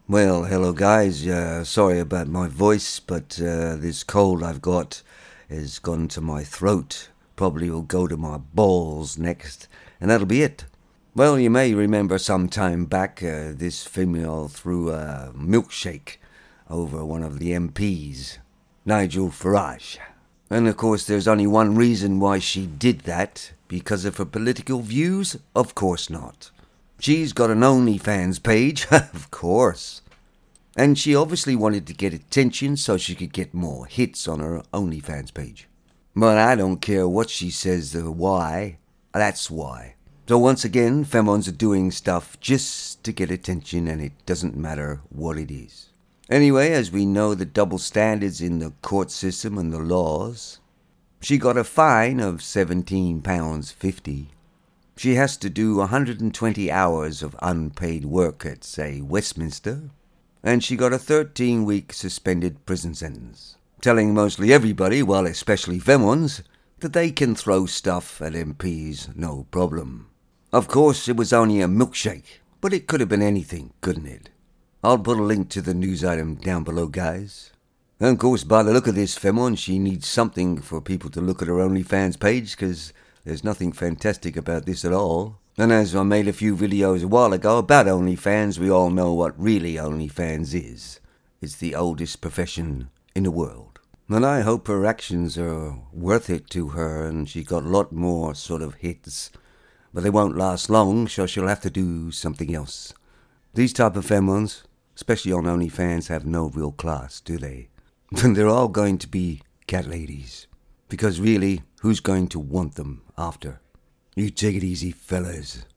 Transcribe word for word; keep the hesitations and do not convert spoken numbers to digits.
Well, hello guys. Uh, sorry about my voice, but uh, this cold I've got has gone to my throat. Probably will go to my balls next, and that'll be it. Well, you may remember some time back uh, this female threw a milkshake over one of the M Ps, Nigel Farage. And of course, there's only one reason why she did that. Because of her political views? Of course not. She's got an OnlyFans page, of course. And she obviously wanted to get attention so she could get more hits on her OnlyFans page. But I don't care what she says or why, that's why. So once again, femons are doing stuff just to get attention, and it doesn't matter what it is. Anyway, as we know the double standards in the court system and the laws, she got a fine of seventeen pounds fifty. She has to do one hundred twenty hours of unpaid work at, say, Westminster, and she got a thirteen-week suspended prison sentence, telling mostly everybody, well, especially femons, that they can throw stuff at M Ps no problem. Of course, it was only a milkshake, but it could have been anything, couldn't it? I'll put a link to the news item down below, guys. And of course, by the look of this femon, she needs something for people to look at her OnlyFans page, because there's nothing fantastic about this at all. And as I made a few videos a while ago about OnlyFans, we all know what really OnlyFans is. It's the oldest profession in the world. And I hope her actions are worth it to her, and she got a lot more sort of hits. But they won't last long, so she'll have to do something else. These type of femons, especially on OnlyFans, have no real class, do they? And they're all going to be cat ladies. Because really, who's going to want them after? You take it easy, fellas.